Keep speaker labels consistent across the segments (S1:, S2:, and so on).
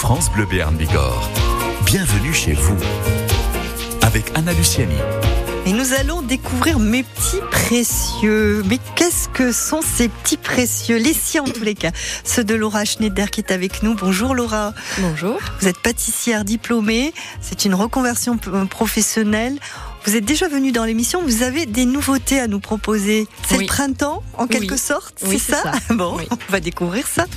S1: France Bleu Béarn Bigorre. Bienvenue chez vous. Avec Anna Luciani.
S2: Et nous allons découvrir mes petits précieux. Mais qu'est-ce que sont ces petits précieux? Les siens en tous les cas. Ceux de Laura Schneider qui est avec nous. Bonjour Laura.
S3: Bonjour.
S2: Vous êtes pâtissière diplômée. C'est une reconversion professionnelle. Vous êtes déjà venue dans l'émission. Vous avez des nouveautés à nous proposer. C'est le printemps en quelque sorte.
S3: Oui,
S2: c'est ça. Bon, on va découvrir ça.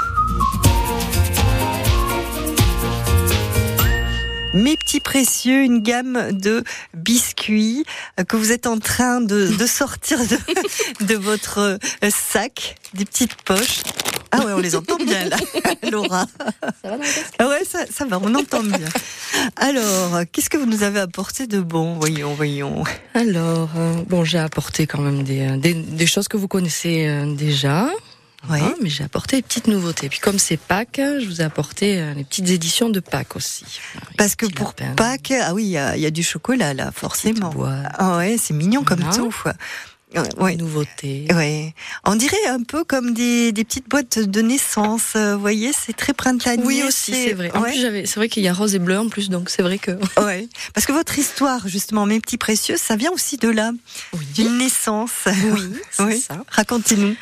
S2: Mes petits précieux, une gamme de biscuits que vous êtes en train de sortir de votre sac, des petites poches. Ah ouais, on les entend bien là, Laura.
S3: Ça va dans le casque ?
S2: Ah ouais, ça va, on entend bien. Alors, qu'est-ce que vous nous avez apporté de bon ? Voyons.
S3: Alors, j'ai apporté quand même des choses que vous connaissez déjà.
S2: Ouais.
S3: Mais j'ai apporté des petites nouveautés. Puis comme c'est Pâques, je vous ai apporté les petites éditions de Pâques aussi.
S2: Parce que pour Pâques, ah oui, il y a du chocolat là, forcément. Ah ouais, c'est mignon comme tout.
S3: Ouais. Nouveautés.
S2: Ouais. On dirait un peu comme des petites boîtes de naissance. Vous voyez, c'est très printanier.
S3: Oui aussi, c'est vrai. En plus, c'est vrai qu'il y a rose et bleu en plus, donc c'est vrai que.
S2: Ouais. Parce que votre histoire, justement, mes petits précieux, ça vient aussi de là, d'une naissance.
S3: Oui, c'est ça.
S2: Racontez-nous.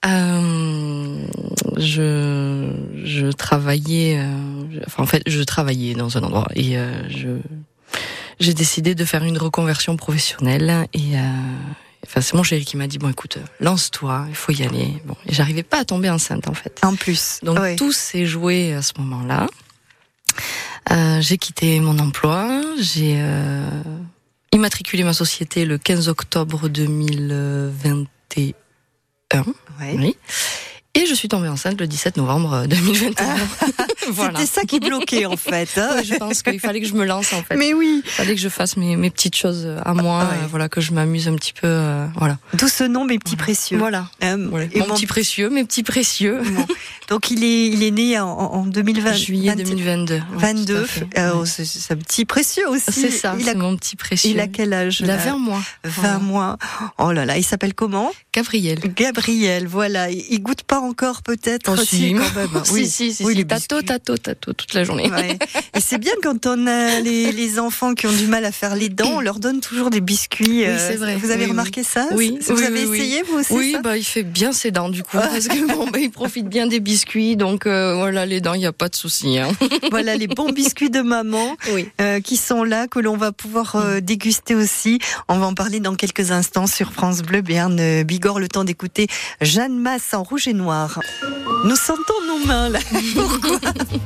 S3: Je travaillais, je travaillais dans un endroit et j'ai décidé de faire une reconversion professionnelle et c'est mon chéri qui m'a dit bon écoute, lance-toi, il faut y aller. Bon, et j'arrivais pas à tomber enceinte en fait.
S2: En plus.
S3: Donc tout s'est joué à ce moment-là. J'ai quitté mon emploi, j'ai immatriculé ma société le 15 octobre 2021. Oui. Et je suis tombée enceinte le 17 novembre 2021.
S2: Voilà. C'était ça qui bloquait en fait.
S3: Ouais, je pense qu'il fallait que je me lance en fait.
S2: Mais oui.
S3: Il fallait que je fasse mes petites choses à moi, que je m'amuse un petit peu, voilà.
S2: D'où ce nom, mes petits précieux.
S3: Voilà. Et mon petit précieux, mes petits précieux.
S2: Bon. Donc il est né en 2020.
S3: Juillet 2022.
S2: 22. C'est un petit précieux aussi.
S3: C'est ça. C'est mon petit précieux.
S2: Il a quel âge?
S3: Il a 20 mois.
S2: 20 mois. Oh là là. Il s'appelle comment? Gabriel. Voilà. Il goûte pas encore peut-être.
S3: Oh, si,
S2: quand même.
S3: Oui. Si. Tato toute la journée.
S2: Ouais. Et c'est bien quand on a les enfants qui ont du mal à faire les dents, on leur donne toujours des biscuits.
S3: Oui, c'est vrai.
S2: Vous avez remarqué ça?
S3: Oui.
S2: Vous avez essayé vous aussi?
S3: Oui, il fait bien ses dents du coup, parce que il profite bien des biscuits, donc les dents, il y a pas de souci. Hein.
S2: Voilà les bons biscuits de maman qui sont là, que l'on va pouvoir déguster aussi. On va en parler dans quelques instants sur France Bleu Béarn Bigorre. Le temps d'écouter Jeanne Masse en rouge et noir. Nous sentons nos mains là. Pourquoi?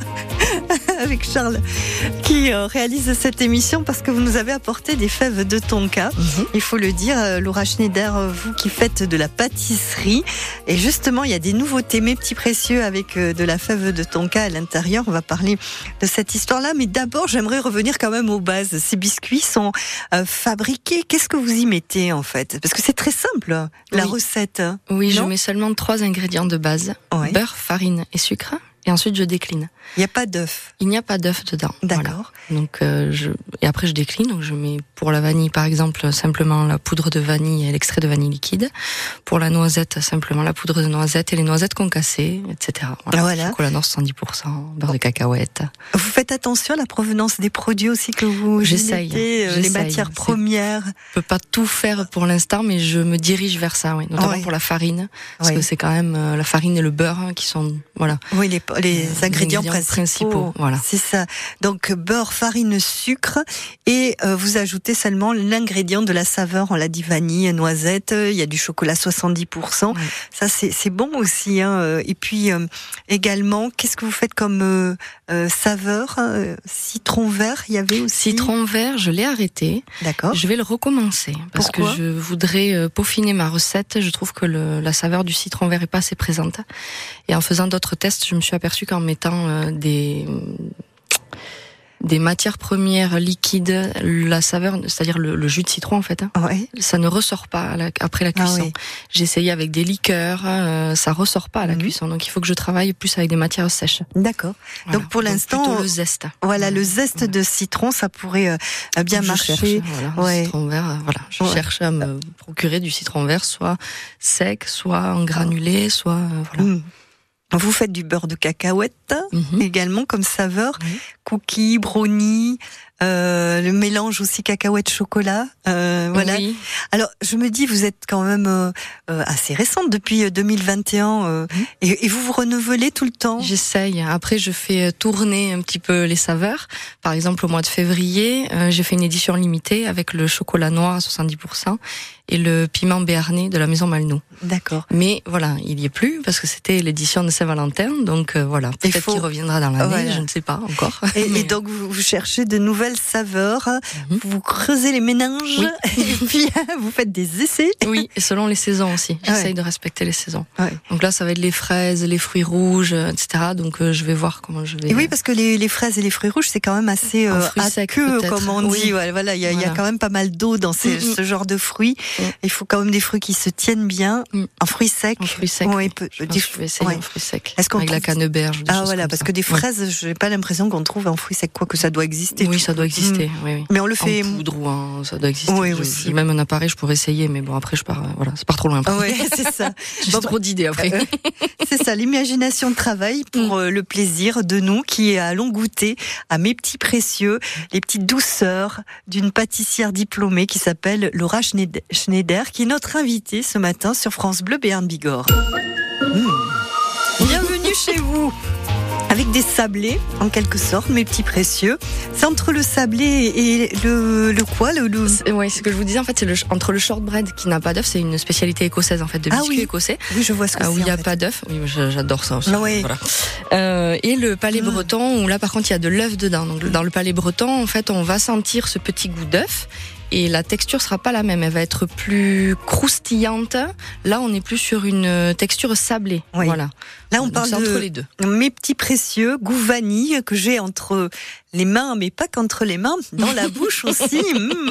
S2: Avec Charles qui réalise cette émission parce que vous nous avez apporté des fèves de tonka. Il faut le dire, Laura Schneider, vous qui faites de la pâtisserie. Et justement, il y a des nouveautés, mes petits précieux, avec de la fève de tonka à l'intérieur. On va parler de cette histoire-là. Mais d'abord, j'aimerais revenir quand même aux bases. Ces biscuits sont fabriqués. Qu'est-ce que vous y mettez en fait? Parce que c'est très simple, la recette.
S3: Oui, je mets seulement 3 ingrédients de base. Beurre, farine et sucre. Et ensuite, je décline.
S2: Il n'y a pas d'œuf.
S3: Il n'y a pas d'œuf dedans.
S2: D'accord.
S3: Voilà. Donc, et après, je décline. Donc, je mets pour la vanille, par exemple, simplement la poudre de vanille et l'extrait de vanille liquide. Pour la noisette, simplement la poudre de noisette et les noisettes concassées, etc. Voilà. Chocolat noir 110%, beurre de cacahuète.
S2: Vous faites attention à la provenance des produits aussi que vous mettez, les matières premières.
S3: Je peux pas tout faire pour l'instant, mais je me dirige vers ça, notamment pour la farine, parce que c'est quand même la farine et le beurre qui sont,
S2: Oui, les ingrédients principaux.
S3: Voilà.
S2: C'est ça. Donc beurre, farine, sucre et vous ajoutez seulement l'ingrédient de la saveur. On l'a dit, vanille, noisette. Il y a du chocolat 70%. Ça c'est bon aussi. Hein. Et puis également, qu'est-ce que vous faites comme saveur? Citron vert, il y avait aussi.
S3: Citron vert, je l'ai arrêté.
S2: D'accord.
S3: Je vais le recommencer parce que je voudrais peaufiner ma recette. Je trouve que la saveur du citron vert est pas assez présente. Et en faisant d'autres tests, je me suis aperçue qu'en mettant des matières premières liquides, la saveur, c'est-à-dire le jus de citron en fait, ça ne ressort pas après la cuisson. J'ai essayé avec des liqueurs, ça ressort pas à la cuisson, donc il faut que je travaille plus avec des matières sèches.
S2: D'accord. Voilà. Donc pour l'instant,
S3: plutôt le zeste.
S2: Voilà, le zeste de citron, ça pourrait bien marcher.
S3: Le citron vert, je cherche à me procurer du citron vert, soit sec, soit en granulé, soit
S2: Vous faites du beurre de cacahuète également comme saveur, cookies, brownies, le mélange aussi cacahuète-chocolat. Voilà. Oui. Alors, je me dis, vous êtes quand même assez récente depuis 2021 et vous vous renouvelez tout le temps.
S3: J'essaye. Après, je fais tourner un petit peu les saveurs. Par exemple, au mois de février, j'ai fait une édition limitée avec le chocolat noir à 70% et le piment béarnais de la maison Malnoux.
S2: D'accord.
S3: Mais voilà, il y est plus parce que c'était l'édition de Saint-Valentin, donc voilà. Peut-être qu'il reviendra dans l'année, je ne sais pas encore.
S2: Et donc vous cherchez de nouvelles saveurs, vous creusez les méninges et puis vous faites des essais.
S3: Oui, et selon les saisons aussi. J'essaye de respecter les saisons. Donc là, ça va être les fraises, les fruits rouges, etc. Donc je vais voir comment je vais.
S2: Et oui, parce que les fraises et les fruits rouges, c'est quand même assez aqueux, comme on dit. Voilà, il y a quand même pas mal d'eau dans ce genre de fruits. Il faut quand même des fruits qui se tiennent bien. En fruits secs.
S3: En fruits secs.
S2: Je
S3: vais essayer en fruits secs.
S2: Est-ce qu'on
S3: avec la canneberge.
S2: Parce que des fraises, j'ai pas l'impression qu'on trouve en fruits secs, quoi que ça doit exister.
S3: Oui, ça doit exister. Oui.
S2: Mais on le fait
S3: en poudre ou ça doit exister.
S2: Oui, aussi.
S3: J'ai même un appareil, je pourrais essayer, mais bon après je pars. Voilà, c'est pas trop loin.
S2: Oui, c'est ça.
S3: J'ai trop d'idées après.
S2: C'est ça, l'imagination travaille pour le plaisir de nous qui allons goûter à mes petits précieux, les petites douceurs d'une pâtissière diplômée qui s'appelle Laura Schneider, qui est notre invitée ce matin sur France Bleu Béarn Bigorre. Bienvenue chez vous. Avec des sablés, en quelque sorte, mes petits précieux. C'est entre le sablé et le quoi
S3: Oui, ce que je vous disais, en fait, c'est entre le shortbread qui n'a pas d'œuf, c'est une spécialité écossaise, en fait, de biscuits écossais.
S2: Oui, je vois ce que c'est.
S3: Où il n'y a pas d'œuf. Oui, j'adore ça aussi.
S2: Oui.
S3: Voilà. Et le palais breton, où là, par contre, il y a de l'œuf dedans. Donc, dans le palais breton, en fait, on va sentir ce petit goût d'œuf. Et la texture sera pas la même, elle va être plus croustillante. Là, on est plus sur une texture sablée. Oui. Voilà.
S2: Là, on parle
S3: entre les deux.
S2: Mes petits précieux, goût vanille que j'ai entre les mains, mais pas qu'entre les mains, dans la bouche aussi.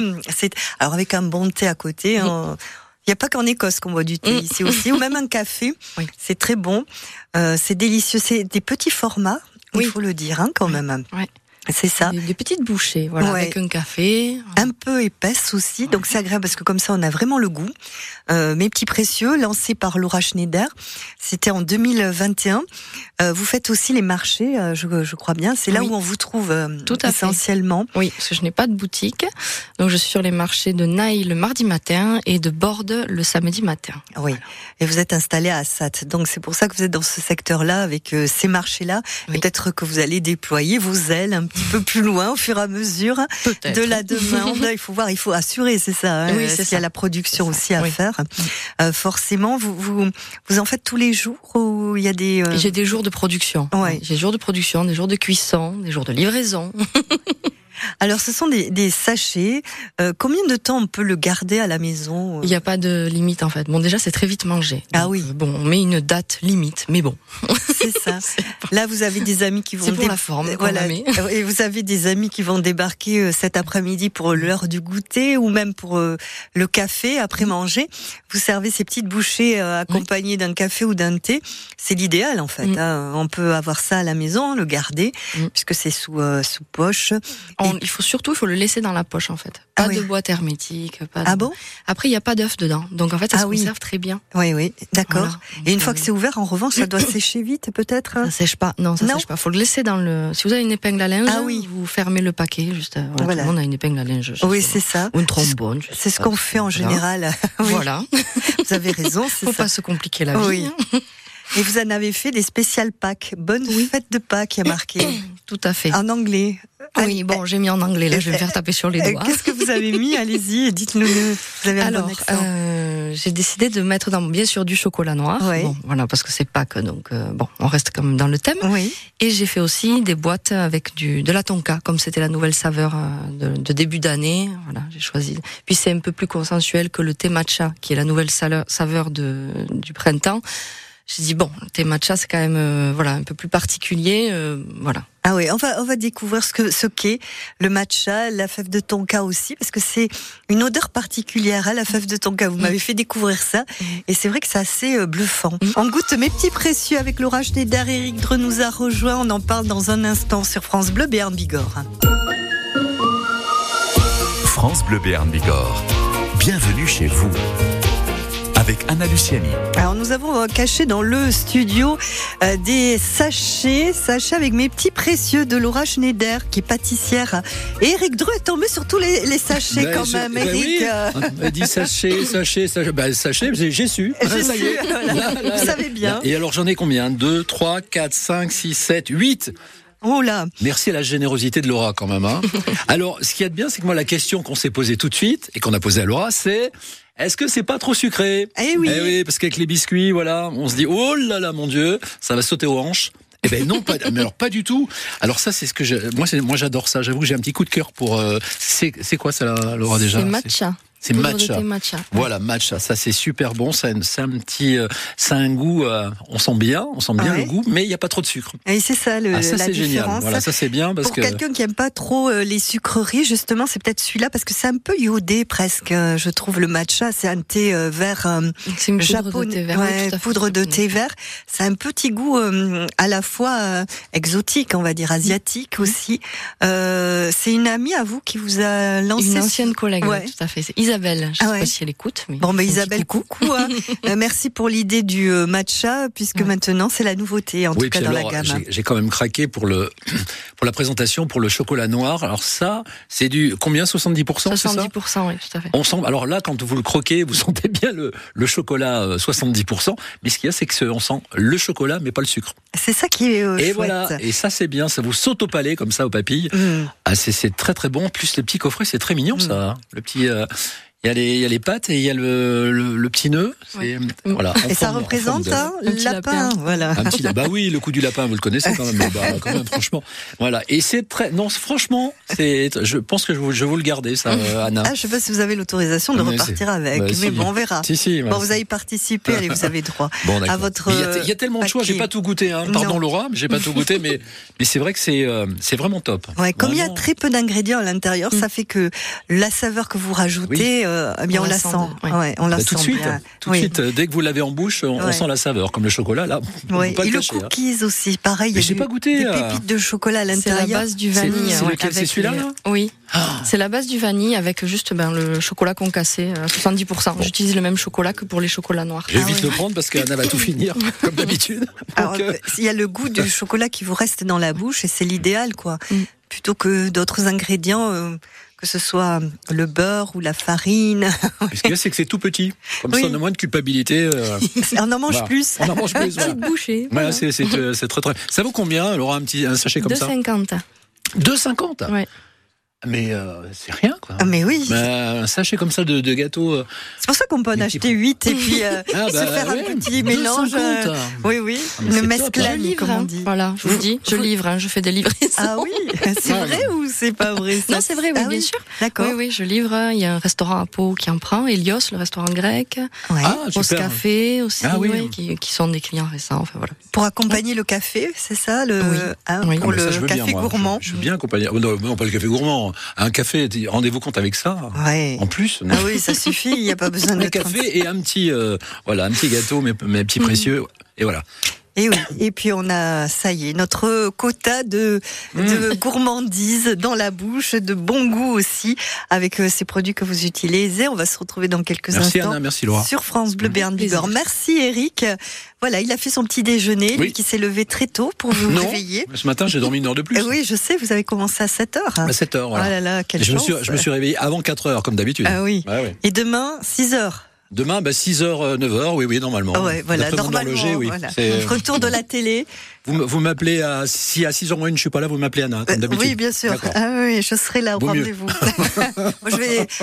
S2: Alors avec un bon thé à côté. Il n'y a pas qu'en Écosse qu'on boit du thé ici aussi, ou même un café. Oui. C'est très bon, c'est délicieux. C'est des petits formats, il faut le dire quand même. Oui. C'est ça.
S3: Des petites bouchées, avec un café.
S2: Un peu épaisse aussi, donc c'est agréable parce que comme ça on a vraiment le goût. Mes petits précieux, lancés par Laura Schneider, c'était en 2021. Vous faites aussi les marchés, je crois bien. C'est là où on vous trouve essentiellement.
S3: Oui, parce que je n'ai pas de boutique, donc je suis sur les marchés de Naï le mardi matin et de Borde le samedi matin.
S2: Oui, et vous êtes installé à Assat, donc c'est pour ça que vous êtes dans ce secteur-là avec ces marchés-là. Peut-être que vous allez déployer vos ailes un petit peu plus loin au fur et à mesure de la demande. Il faut assurer, c'est ça. Oui, c'est ça. Il y a la production aussi à faire. Forcément, vous en faites tous les jours ou il y a des...
S3: J'ai des jours de production. J'ai des jours de production, des jours de cuisson, des jours de livraison.
S2: Alors, ce sont des sachets. Combien de temps on peut le garder à la maison ?
S3: Il n'y a pas de limite, en fait. Bon, déjà, c'est très vite mangé.
S2: Donc,
S3: bon, on met une date limite, mais bon.
S2: C'est ça. Là, vous avez des amis qui vont...
S3: C'est pour la forme. Voilà.
S2: Et vous avez des amis qui vont débarquer cet après-midi pour l'heure du goûter ou même pour le café après manger. Vous servez ces petites bouchées accompagnées d'un café ou d'un thé. C'est l'idéal, en fait. On peut avoir ça à la maison, le garder, puisque c'est sous poche.
S3: Il faut le laisser dans la poche, en fait. Pas de boîte hermétique.
S2: Bon ?
S3: Après, il n'y a pas d'œuf dedans. Donc, en fait, ça se conserve très bien.
S2: Oui, d'accord. Voilà. Et une fois que c'est ouvert, en revanche, ça doit sécher vite, peut-être ?
S3: Ça sèche pas. Non, ça sèche pas. Faut le laisser dans le... Si vous avez une épingle à linge, vous fermez le paquet, juste, tout le monde a une épingle à linge.
S2: Oui, c'est ça.
S3: Ou une trombone.
S2: C'est ce qu'on fait en général.
S3: Voilà.
S2: Vous avez raison, c'est ça.
S3: Faut pas se compliquer la vie.
S2: Oui. Et vous en avez fait des spécial Pâques. Bonne fête de Pâques, il y a marqué.
S3: Tout à fait.
S2: En anglais.
S3: Oui, bon, j'ai mis en anglais, là, je vais me faire taper sur les doigts.
S2: Qu'est-ce que vous avez mis ? Allez-y, dites-le. Vous avez un bon accent.
S3: J'ai décidé de mettre bien sûr du chocolat noir.
S2: Oui.
S3: Bon, voilà, parce que c'est Pâques, donc on reste quand même dans le thème.
S2: Oui.
S3: Et j'ai fait aussi des boîtes avec de la tonka, comme c'était la nouvelle saveur de début d'année. Voilà, j'ai choisi. Puis c'est un peu plus consensuel que le thé matcha, qui est la nouvelle saveur du printemps. J'ai dit le thé matcha c'est quand même un peu plus particulier, voilà.
S2: Ah oui, on va découvrir ce qu'est le matcha, la fève de tonka aussi, parce que c'est une odeur particulière, la fève de tonka. Vous m'avez fait découvrir ça, et c'est vrai que c'est assez bluffant. On goûte mes petits précieux avec Laura Schneider. Eric Dreux nous a rejoint. On en parle dans un instant sur France Bleu Béarn Bigorre.
S1: France Bleu Béarn Bigorre. Bienvenue chez vous. avec Anna Luciani.
S2: Alors nous avons caché dans le studio des sachets avec mes petits précieux de Laura Schneider qui est pâtissière. Et Eric Dreux est tombé sur tous les sachets même. Eric.
S4: Oui, dit sachet. Sachet, j'ai su.
S2: Ça y est. Voilà. Vous savez bien.
S4: Et alors j'en ai combien? 2, 3, 4, 5, 6, 7, 8.
S2: Oh là.
S4: Merci à la générosité de Laura quand même. Hein. Alors, ce qu'il y a de bien, c'est que moi, la question qu'on s'est posée tout de suite et qu'on a posée à Laura, c'est est-ce que c'est pas trop sucré?
S2: Eh oui,
S4: parce qu'avec les biscuits, voilà, on se dit oh là là, mon Dieu, ça va sauter aux hanches. Eh ben non, mais alors pas du tout. Alors ça, c'est ce que moi j'adore ça. J'avoue que j'ai un petit coup de cœur pour. C'est quoi ça, Laura déjà?
S3: C'est matcha.
S4: C'est matcha.
S3: Matcha.
S4: Voilà, matcha. Ça, c'est super bon. Ça a un goût, on sent bien le goût, mais il n'y a pas trop de sucre.
S2: Et c'est ça, la
S4: c'est
S2: différence.
S4: Génial. Voilà, ça, c'est bien parce
S2: pour quelqu'un qui aime pas trop les sucreries, justement, c'est peut-être celui-là parce que c'est un peu iodé presque. Je trouve le matcha, c'est un thé vert.
S3: C'est une poudre de thé vert.
S2: Ouais, poudre de thé vert. C'est un petit goût à la fois exotique, on va dire asiatique aussi. C'est une amie à vous qui vous a lancé.
S3: Une ancienne collègue, tout à fait. C'est Isabelle, je ne sais pas si elle écoute. Mais
S2: bon, Isabelle, coucou. Merci pour l'idée du matcha, puisque maintenant c'est la nouveauté, en tout cas dans la gamme.
S4: J'ai quand même craqué pour la présentation, pour le chocolat noir. Alors ça, c'est du combien? 70%,
S3: 70%,
S4: c'est ça?
S3: Oui, tout à fait.
S4: On sent, alors là, quand vous le croquez, vous sentez bien le chocolat 70%. Mais ce qu'il y a, c'est que on sent le chocolat, mais pas le sucre.
S2: C'est ça qui est chouette.
S4: Et voilà, et ça c'est bien, ça vous saute au palais comme ça aux papilles. Ah, c'est très très bon. En plus, les petits coffrets, c'est très mignon ça. Hein. Le petit. Il y a les pâtes et il y a le petit nœud. Voilà.
S2: Et ça représente un lapin. Voilà.
S4: Un petit lapin. Bah oui, le coup du lapin, vous le connaissez quand même. Quand même, franchement. Voilà. Et c'est très. Non, franchement, je pense que je vais vous le garder, ça, Anna.
S2: Je sais pas si vous avez l'autorisation de repartir avec, mais bon, on verra.
S4: Si,
S2: bon, vous avez participé, allez, vous avez droit à votre.
S4: Il y a tellement de choix. J'ai pas tout goûté. Hein. Pardon, Laura, mais j'ai pas tout goûté. Mais c'est vrai que c'est vraiment top.
S2: Ouais, comme il y a très peu d'ingrédients à l'intérieur, ça fait que la saveur que vous rajoutez. Bien on la sent. On la sent
S4: tout de suite.
S2: Bien.
S4: Tout de suite, dès que vous l'avez en bouche, on sent la saveur, comme le chocolat là.
S2: Et le cookies aussi, pareil.
S4: Mais j'ai pas goûté.
S2: Des pépites de chocolat à l'intérieur.
S3: C'est la base du vanille.
S4: C'est celui-là là.
S3: Oui. C'est la base du vanille avec juste le chocolat concassé, 70%. J'utilise le même chocolat que pour les chocolats noirs.
S4: Je vais vite le prendre parce qu'Anna va tout finir, comme d'habitude.
S2: Alors, il y a le goût du chocolat qui vous reste dans la bouche et c'est l'idéal, quoi. Plutôt que d'autres ingrédients. Que ce soit le beurre ou la farine.
S4: Ce qu'il y a, c'est que c'est tout petit. Comme ça, on a moins de culpabilité.
S2: On en mange plus.
S4: On en mange plus.
S3: Petite bouchée.
S4: Voilà, c'est très très. Ça vaut combien, Laura, un sachet comme ça?
S3: 2,50.
S4: 2,50.
S3: Ouais.
S4: Mais c'est rien, quoi.
S2: Mais oui.
S4: Un sachet comme ça de gâteau.
S2: C'est pour ça qu'on peut en acheter 8 et puis se faire un petit mélange. Oui. Une mesclane, comme on dit.
S3: Voilà, je vous dis, je livre, je fais des livraisons.
S2: Ah oui, c'est vrai ou c'est pas vrai ça?
S3: Non, c'est vrai, oui, bien sûr.
S2: D'accord.
S3: Oui, je livre. Il y a un restaurant à Pau qui en prend, Helios, le restaurant grec. Post Café aussi, qui sont des clients récents. Enfin, voilà.
S2: Pour accompagner le café, c'est ça pour le café gourmand.
S4: Je veux bien accompagner. Non, pas le café gourmand. Un café, rendez-vous compte avec ça. En plus.
S2: Ah oui, ça suffit, il n'y a pas besoin de
S4: un café et un petit gâteau, mes petits précieux. Et voilà.
S2: Et oui. Et puis on a, ça y est, notre quota de gourmandise dans la bouche, de bon goût aussi, avec ces produits que vous utilisez. On va se retrouver dans quelques instants.
S4: Merci Anna, merci Laura.
S2: Sur France Bleu Béarn Bigorre. Merci Eric. Voilà, il a fait son petit déjeuner, lui qui s'est levé très tôt pour vous réveiller.
S4: Ce matin, j'ai dormi 1 heure de plus.
S2: Oui, je sais, vous avez commencé à 7h.
S4: À 7h, voilà.
S2: Oh là là, quelle chance.
S4: Je me suis réveillé avant 4h, comme d'habitude.
S2: Ah oui. Et demain, 6h.
S4: Demain, 6h, 9h, oui, normalement.
S2: Voilà, normalement. Voilà. Retour de la télé.
S4: Vous m'appelez si à 6h moins une, je suis pas là, vous m'appelez Anna, comme d'habitude.
S2: Oui, bien sûr. Ah oui, je serai là au rendez-vous. Moi,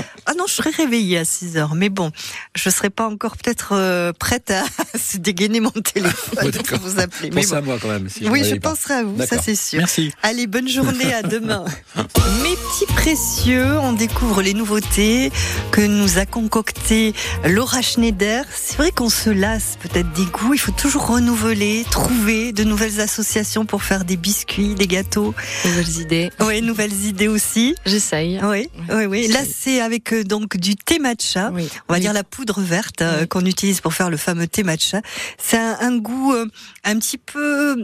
S2: je serai réveillée à 6h, mais bon, je serai pas encore peut-être prête à se dégainer mon téléphone pour vous appeler.
S4: Pensez à moi quand même. Si
S2: je penserai à vous, ça c'est sûr.
S4: Merci.
S2: Allez, bonne journée, à demain. Mes petits précieux, on découvre les nouveautés que nous a concoctées Laura Schneider. C'est vrai qu'on se lasse peut-être des goûts, il faut toujours renouveler, trouver de nouvelles associations pour faire des biscuits, des gâteaux.
S3: Nouvelles idées.
S2: Oui, nouvelles idées aussi.
S3: J'essaye.
S2: Oui. Là, c'est avec donc du thé matcha. On va dire la poudre verte qu'on utilise pour faire le fameux thé matcha. C'est un goût un petit peu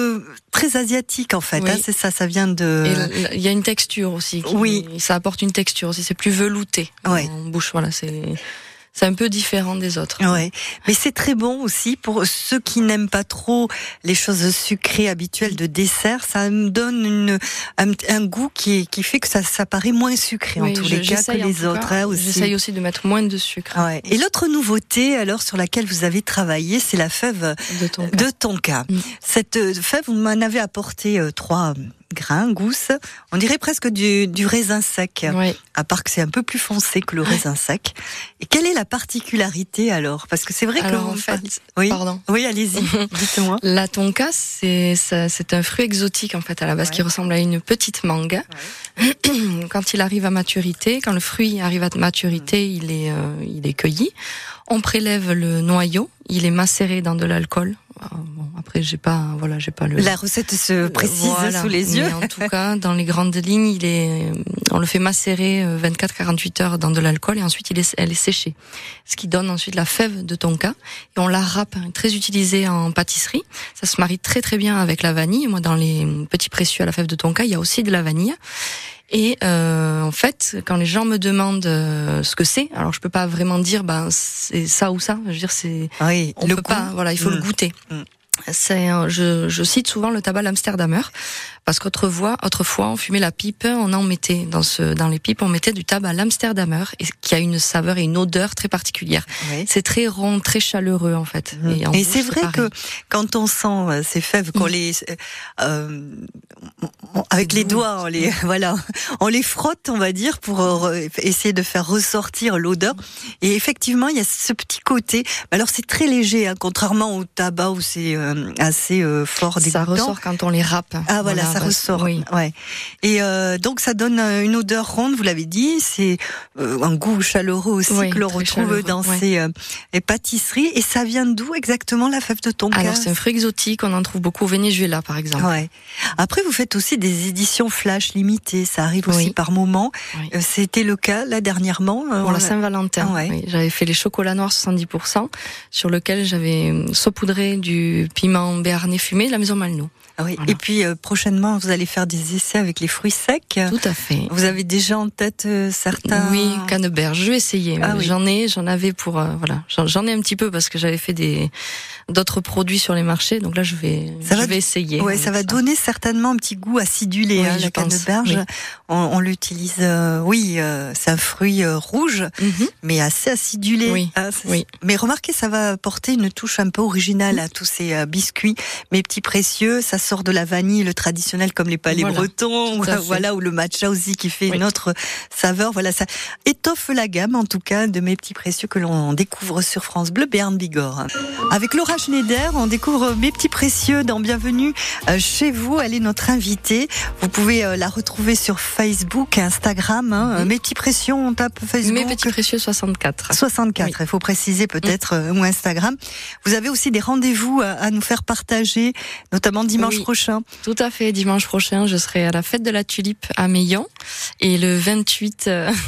S2: très asiatique en fait. C'est ça, ça vient de.
S3: Il y a une texture aussi. Ça apporte une texture aussi. C'est plus velouté en bouche. Voilà, c'est un peu différent des autres.
S2: Ouais, mais c'est très bon aussi pour ceux qui n'aiment pas trop les choses sucrées habituelles de dessert. Ça me donne un goût qui fait que ça paraît moins sucré en tous les cas que les autres. Aussi.
S3: J'essaye aussi de mettre moins de sucre.
S2: Ouais. Et l'autre nouveauté, alors sur laquelle vous avez travaillé, c'est la fève de tonka. Cette fève, vous m'en avez apporté 3 grains, gousses. On dirait presque du raisin sec.
S3: Oui.
S2: À part que c'est un peu plus foncé que le raisin sec. Et quelle est la particularité alors? Parce que c'est vrai que
S3: en fait,
S2: oui, allez-y, dites-moi.
S3: La tonka, c'est un fruit exotique en fait à la base qui ressemble à une petite mangue. Ouais. Quand il arrive à maturité, quand le fruit arrive à maturité, il est cueilli. On prélève le noyau, il est macéré dans de l'alcool. Bon, après, j'ai pas le.
S2: La recette se précise sous les yeux.
S3: Mais en tout cas, dans les grandes lignes, on le fait macérer 24-48 heures dans de l'alcool et ensuite elle est séchée. Ce qui donne ensuite la fève de tonka. Et on la râpe, très utilisée en pâtisserie. Ça se marie très très bien avec la vanille. Moi, dans les petits précieux à la fève de tonka, il y a aussi de la vanille. Et en fait, quand les gens me demandent ce que c'est, alors je peux pas vraiment dire c'est ça ou ça. Je veux dire on peut pas. Voilà, il faut le goûter. Je cite souvent le tabac l'Amsterdamer parce qu'autrefois on fumait la pipe, on en mettait dans les pipes, on mettait du tabac l'Amsterdamer et qui a une saveur et une odeur très particulière. Oui. C'est très rond, très chaleureux en fait.
S2: Et c'est vrai que quand on sent ces fèves, qu'on les avec les doigts, on les frotte, on va dire, pour essayer de faire ressortir l'odeur. Et effectivement, il y a ce petit côté. Alors c'est très léger, contrairement au tabac où c'est assez fort dégoûtant.
S3: Ça ressort quand on les râpe.
S2: Ah voilà, ça ressort. Oui. Ouais. Et donc ça donne une odeur ronde, vous l'avez dit. C'est un goût chaleureux aussi que l'on retrouve dans ces pâtisseries. Et ça vient d'où exactement la fève de tonka?
S3: Alors c'est un fruit exotique, on en trouve beaucoup au Venezuela par exemple.
S2: Ouais. Après vous faites aussi des éditions flash limitées, ça arrive aussi par moment. Oui. C'était le cas là dernièrement
S3: pour la Saint-Valentin. Oui. J'avais fait les chocolats noirs 70% sur lequel j'avais saupoudré du piment béarnais fumé de la maison Malnoux.
S2: Oui. Voilà. Et puis prochainement, vous allez faire des essais avec les fruits secs.
S3: Tout à fait.
S2: Vous avez déjà en tête certains?
S3: Oui, canneberge. Je vais essayer. J'en avais pour j'en ai un petit peu parce que j'avais fait d'autres produits sur les marchés. Donc là, je vais essayer.
S2: Ouais, ça va donner certainement un petit goût acidulé. La canneberge, on l'utilise. C'est un fruit rouge, mais assez acidulé.
S3: Oui.
S2: Mais remarquez, ça va apporter une touche un peu originale à tous ces biscuits. Mes petits précieux, ça sort de la vanille, le traditionnel comme les palais bretons, ou le matcha aussi qui fait une autre saveur. Voilà, ça étoffe la gamme en tout cas de mes petits précieux que l'on découvre sur France Bleu Béarn Bigorre. Avec Laura Schneider, on découvre mes petits précieux dans Bienvenue chez vous. Elle est notre invitée. Vous pouvez la retrouver sur Facebook, Instagram. Mes petits précieux, on tape Facebook.
S3: Mes petits précieux 64.
S2: 64, il faut préciser peut-être, ou Instagram. Vous avez aussi des rendez-vous à nous faire partager, notamment dimanche prochain.
S3: Tout à fait, dimanche prochain, je serai à la fête de la tulipe à Meillan. Et le 28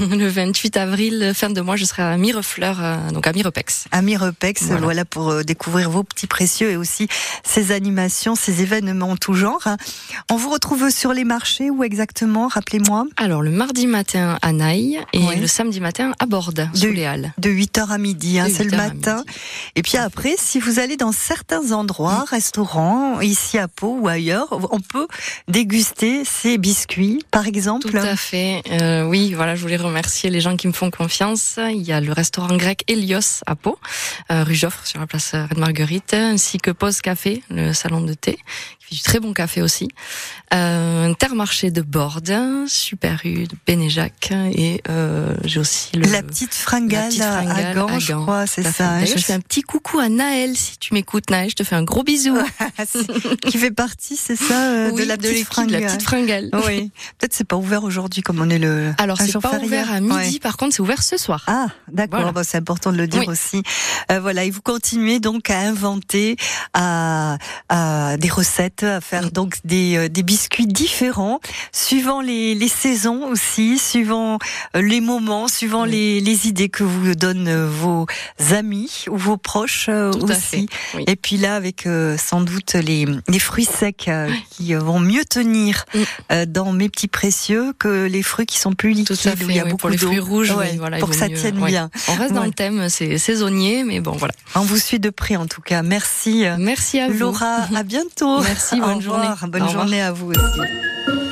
S3: avril, fin de mois, je serai à Mirefleur, donc à Mirepex.
S2: À Mirepex, voilà pour découvrir vos petits précieux et aussi ces animations, ces événements en tout genre. On vous retrouve sur les marchés, où exactement, rappelez-moi?
S3: Alors, le mardi matin à Naï et le samedi matin à Bordes, sous les Halles.
S2: De 8h à midi, c'est le matin. Et puis après, si vous allez dans certains endroits, restaurants, ici à Pau ou ailleurs, on peut déguster ces biscuits, par exemple.
S3: Tout à fait. Je voulais remercier les gens qui me font confiance. Il y a le restaurant grec Helios à Pau, rue Joffre, sur la place Reine Marguerite, ainsi que Pause Café, le salon de thé, qui fait du très bon café aussi. Intermarché de Bordes, Super U de Bénéjac, et j'ai aussi
S2: la petite fringale à Gand, je crois, c'est ça.
S3: D'ailleurs, je fais un petit coucou à Naël, si tu m'écoutes, Naël, je te fais un gros bisou.
S2: Qui fait partie, c'est ça, de la petite fringale.
S3: De la petite fringale.
S2: Oui. Peut-être c'est pas ouvert aujourd'hui, comme on est le.
S3: Alors c'est pas ouvert à midi, par contre c'est ouvert ce soir.
S2: Ah, d'accord. Voilà. C'est important de le dire aussi. Et vous continuez donc à inventer des recettes invite à faire donc des biscuits différents, suivant les saisons aussi, suivant les moments, suivant les idées que vous donnent vos amis ou vos proches aussi. Oui. Et puis là, avec sans doute les fruits secs qui vont mieux tenir dans mes petits précieux que les fruits qui sont plus liquides.
S3: Tout à fait,
S2: où il y a beaucoup
S3: pour les fruits rouges,
S2: voilà, pour que ça tienne bien.
S3: On reste dans le thème, c'est saisonnier, mais bon, voilà.
S2: On vous suit de près en tout cas. Merci.
S3: Merci à vous.
S2: Laura, à bientôt.
S3: Merci, bonne journée.
S2: Bonne journée à vous aussi.